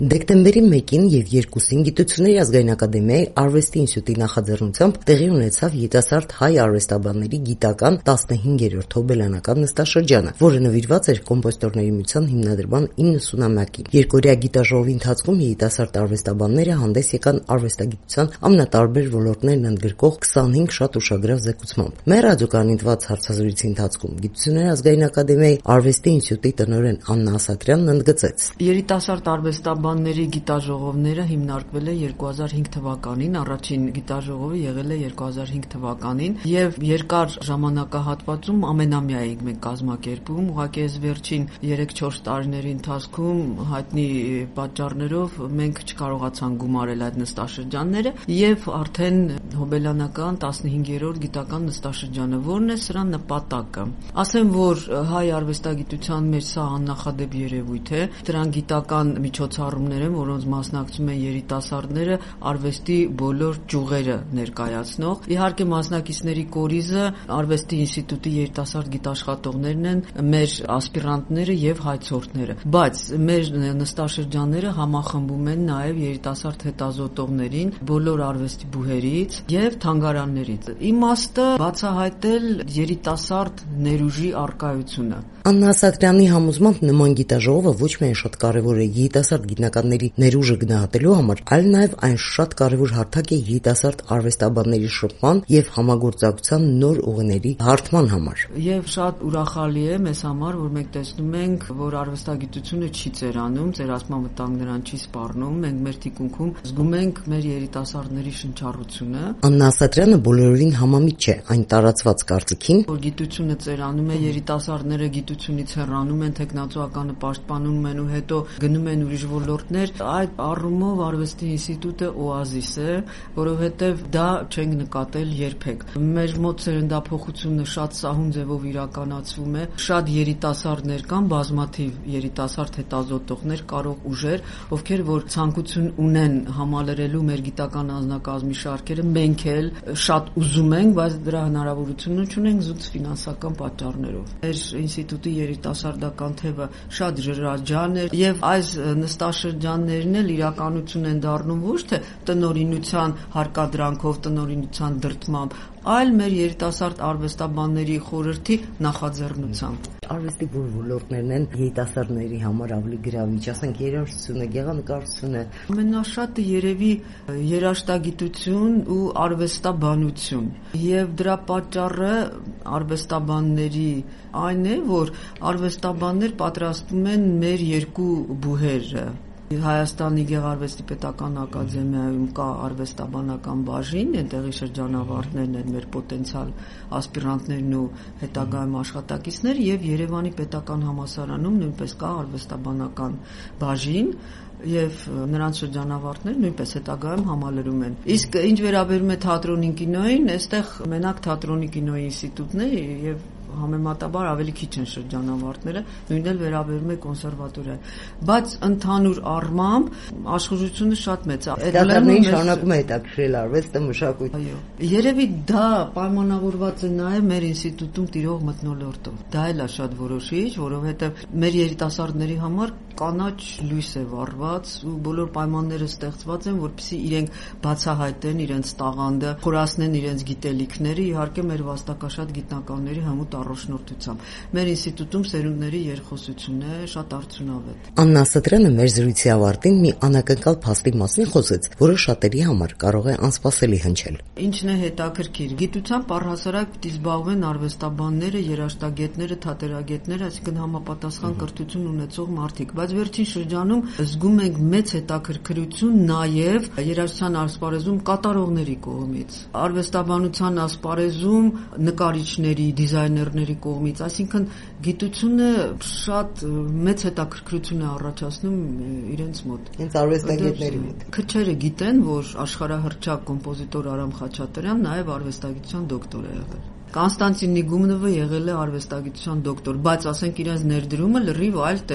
Դեկտեմբերի 1-ին եւ 2-ին Գիտությունների ազգային ակադեմիայի Արվեստի ինստիտուտի նախաձեռնությամբ տեղի ունեցավ երիտասարդ հայ արվեստաբանների գիտական 15-րդ հոբելյանական նստաշրջանը, որը նվիրված էր կոմպոզիտորների միության հիմնադրման 90-ամյակին։ Երկօրյա գիտաժողովի ընթացքում երիտասարդ արվեստաբանները հանդես եկան արվեստագիտության ամենատարբեր ոլորտներն ընդգրկող 25 շատ ուշագրավ զեկուցմամբ։ Մեր ռադիոկայանի տված հարցազրույցի ընթացքում Գիտությունների ազգային ակադեմիայի Արվեստի ինստիտուտի տնօրեն Աննա Ասատրյանն ընդգծեց. Երիտասարդ արվեստաբանների գիտաժողովները հիմնարկվել է 2005 թվականին, առաջին գիտաժողովը եղել է 2005 թվականին եւ երկար ժամանակահատվածում ամենամյա ենք մենք կազմակերպում, ուղղակի այս վերջին 3-4 տարիների ընթացքում հայտնի պատճառներով մենք չկարողացանք գումարել այդ նստաշրջանները եւ արդեն հոբելյանական 15-րդ գիտական նստաշրջանը, որն է սրա նպատակը։ Ասեմ, որ հայ արվեստագիտության մեջ սա աննախադեպ երևույթ է, դրան գիտական միջոցառումներ են, որոնց մասնակցում են երիտասարդները, արվեստի բոլոր ճյուղերը ներկայացնող։ Իհարկե մասնակիցների կորիզը Արվեստի ինստիտուտի երիտասարդ գիտաշխատողներն են, մեր ասպիրանտները եւ հայցորդները, բայց մեր նստաշրջանները համախմբում են նաեւ երիտասարդ հետազոտողներին բոլոր արվեստի բուհերից եւ թանգարաններից։ Իմաստը բացահայտել երիտասարդ ներուժի առկայությունը։ Աննա Ասատրյանի համոզմամբ նման գիտաժողովը ոչ միայն շատ կարևոր է երիտասարդ գիտնականների ներուժը գնահատելու համար, այլ նաև այն շատ կարևոր հարթակ է երիտասարդ արվեստաբանների շփման եւ համագործակցության նոր ուղիների հարթման համար։ Եվ շատ ուրախալի է մեզ համար, որ մենք տեսնում ենք, որ արվեստագիտությունը չի ծերանում, ծերացման վտանգ նրան չի սպառնում, մենք մեր թիկունքում զգում ենք մեր երիտասարդների շնչառությունը։ Աննա Ասատրյանը բոլորովին համամիտ չէ այն տարածված կարծիքին, որ գիտությունը ծերանում է, երիտասարդները գիտությունից հեռանում են, տեխնացուականը պաշտպանում են ու հետո գնում են ուրիշ ոլորտներ։ Այդ առումով Արվեստի ինստիտուտը օազիս է, որովհետև դա չենք նկատել երբեք։ Մեր մոտ սերնդափոխությունը շատ սահուն ձևով իրականացվում է, շատ երիտասարդներ կան, բազմաթիվ երիտասարդ հետազոտողներ, կարող ուժեր, ովքեր որ ցանկություն ունեն համալրելու մեր գիտական անձնակազմի շարքերը, մենք էլ շատ ուզում ենք, բայց դրա հնարավորությունը չունենք զուտ ֆինանսական պատճառներով։ Մեր ինստիտուտի երիտասարդական թևը շատ ժրաջան է եւ այս նստաշրջաններն էլ իրականություն են դառնում ոչ թե տնօրինության հարկադրանքով, տնօրինության դրդմամբ, այլ մեր երիտասարդ արվեստաբանների խորհրդի նախաձեռնությամբ։ Արվեստի որ ոլորտներն են երիտասարդների համար ավելի գրավիչ, ասենք երաժշտությունը, գեղանկարչությունը։ Ամենաշատը երևի երաժշտագիտություն ու արվեստաբանություն։ Եվ դրա պատճառը արվեստաբանների այն է, որ արվեստաբաններ պատրաստում են մեր երկու բուհերը։ Հայաստանի Գեղարվեստի պետական ակադեմիայում կա արվեստաբանական բաժին, այնտեղի շրջանավարտներն են մեր պոտենցիալ ասպիրանտներն ու հետագայում աշխատակիցներ եւ Երևանի պետական համալսարանում նույնպես կա արվեստաբանական բաժին եւ նրանց շրջանավարտները նույնպես հետագայում համալրում են։ Իսկ ինչ վերաբերում է թատրոնին, կինոյին, այստեղ մենակ թատրոնի կինոյի ինստիտուտն է եւ համեմատաբար ավելի քիչ են շրջանավարտները, նույնն էլ վերաբերում է կոնսերվատորիայի, բայց ընդհանուր առմամբ աշխուժությունը շատ մեծ է։ Դատարանին շարունակում է հետաքրքրել արվեստը, մշակույթը։ Այո, երևի դա պայմանավորված է նաև մեր ինստիտուտում տիրող մթնոլորտով։ Դա էլ է շատ որոշիչ, որովհետև մեր երիտասարդների համար կանաչ լույս է վառված ու բոլոր պայմանները ստեղծված են, որպեսզի իրենք բացահայտեն իրենց տաղանդը, խորացնեն իրենց գիտելիքները, իհարկե մեր վաստակաշատ գիտնականների հմուտ առաջնորդությամբ։ Մեր ինստիտուտում սերունդների երկխոսությունն է շատ արդյունավետ։ Աննա Ասատրյանը մեր զրույցի ավարտին մի անակնկալ փաստի մասին խոսեց, որը շատերի համար կարող է անսպասելի հնչել։ Ինչն է հետաքրքիր։ Գիտությամբ առհասարակ պիտի զբաղվեն արվեստաբանները, երաժշտագետները, թատերագետները, այսինքն համապատասխան կրթություն ունեցող մարդիկ, բայց վերջին շրջանում զգում ենք մեծ հետաքրքրություն նաև երաժշտության ասպարեզում կատարողների կողմից, արվեստաբանության ասպարեզում նկարիչների, դիզայներների կողմից, այսինքն գիտությունը շատ մեծ հետաքրքրություն է առաջացնում իրենց մոտ։ Հենց արվեստագետների մոտ։ Քչերը գիտեն, որ աշխարհահռչակ կոմպոզիտոր Արամ Խաչատրյան նաև արվեստագիտության դոկտոր է եղել։ Կոնստանտին Նիգումնովը եղել է արվեստագիտության դոկտոր, բայց ասենք իրենց ներդրումը լրիվ այլ տեղ է։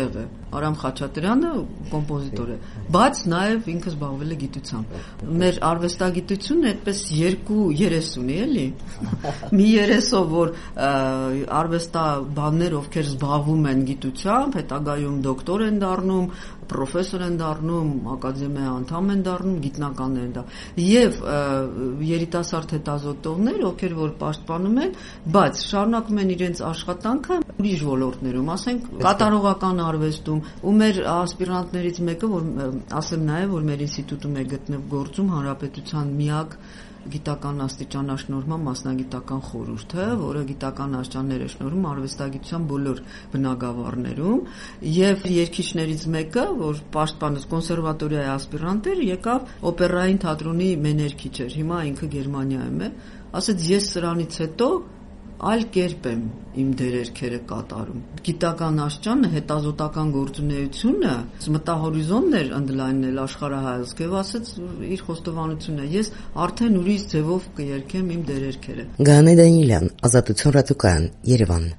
Արամ Խաչատրյանը կոմպոզիտոր է, բայց նաև ինքը զբաղվել է գիտությամբ։ Մեր արվեստագիտությունը այդպես երկու երես ունի, էլի։ Մի երեսով, որ արվեստաբաններ, ովքեր զբաղվում են գիտությամբ, հետագայում դոկտոր են դառնում, պրոֆեսոր են դառնում, ակադեմիայի անդամ են դառնում, գիտնականներ են դառնում, եւ երիտասարդ հետազոտողներ, ովքեր որ պաշտպանում են, բայց շարունակում են իրենց աշխատանքը ուրիշ ոլորտներում, ասենք կատարողական արվեստում, ու մեր ասպիրանտներից մեկը, որ ասեմ նաեւ, որ մեր ինստիտուտում է գործում հանրապետության միակ գիտական աստիճանաշնորհման մասնագիտական խորհուրդը, որը գիտական աստիճաններ է շնորհում արվեստագիտության բոլոր բնագավառներում, եւ երգիչներից մեկը, որ պաշտպանեց կոնսերվատորիայի ասպիրանտ էր, եկավ օպերային թատրոնի մեներքիչ էր, հիմա ինքը Գերմանիայում է, ասեց ես սրանից հետո այլ կերպ եմ իմ դերերքերը կատարում։ Գիտական աստիճանը, հետազոտական գործունեությունը մտահորիզոնն էր ընդլայնել աշխարհայացք եւ ասեց իր խոստովանությունը, ես արդեն ուրիշ ձևով կերքեմ իմ դերերքերը։ Գանե Դանիելյան, Ազատություն ռադիոկայան, Երևան։